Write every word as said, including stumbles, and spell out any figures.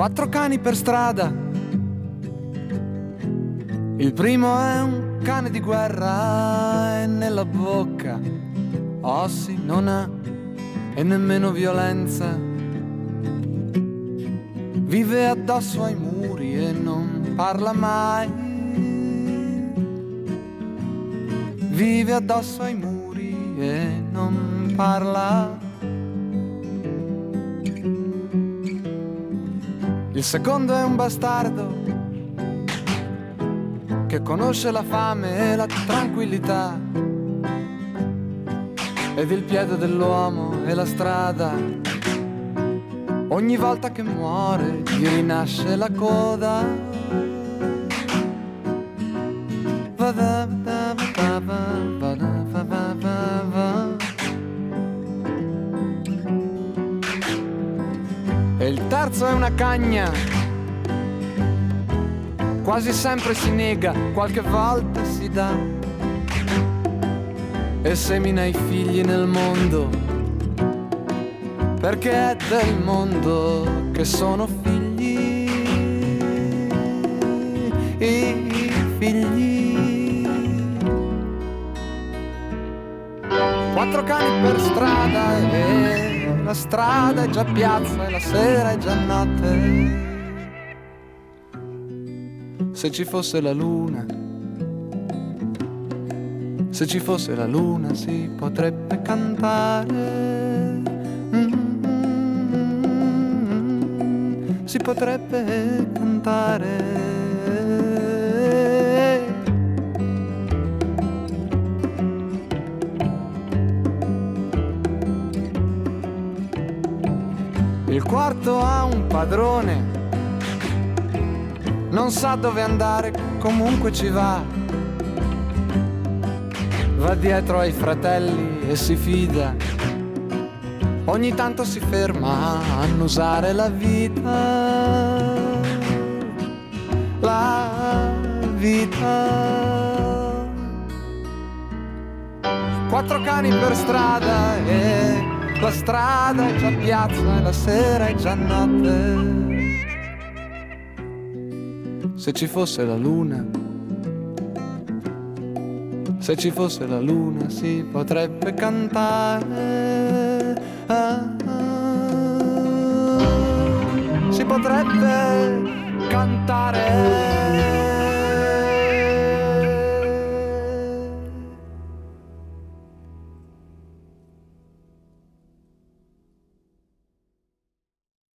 Quattro cani per strada. Il primo è un cane di guerra e nella bocca ossi non ha e nemmeno violenza. Vive addosso ai muri e non parla mai. Vive addosso ai muri e non parla. Il secondo è un bastardo che conosce la fame e la tranquillità ed il piede dell'uomo e la strada. Ogni volta che muore gli rinasce la coda. Vada, vada, vada, vada, vada, vada. E il terzo è una cagna. Quasi sempre si nega, qualche volta si dà. E semina i figli nel mondo, perché è del mondo che sono figli. I figli. Quattro cani per strada e la strada è già piazza e la sera è già notte. Se ci fosse la luna, se ci fosse la luna si potrebbe cantare, mm-hmm. Si potrebbe cantare. Il quarto ha un padrone, non sa dove andare, comunque ci va. Va dietro ai fratelli e si fida. Ogni tanto si ferma a annusare la vita. La vita. Quattro cani per strada e la strada è già piazza e la sera è già notte. Se ci fosse la luna, se ci fosse la luna si potrebbe cantare. Ah, ah.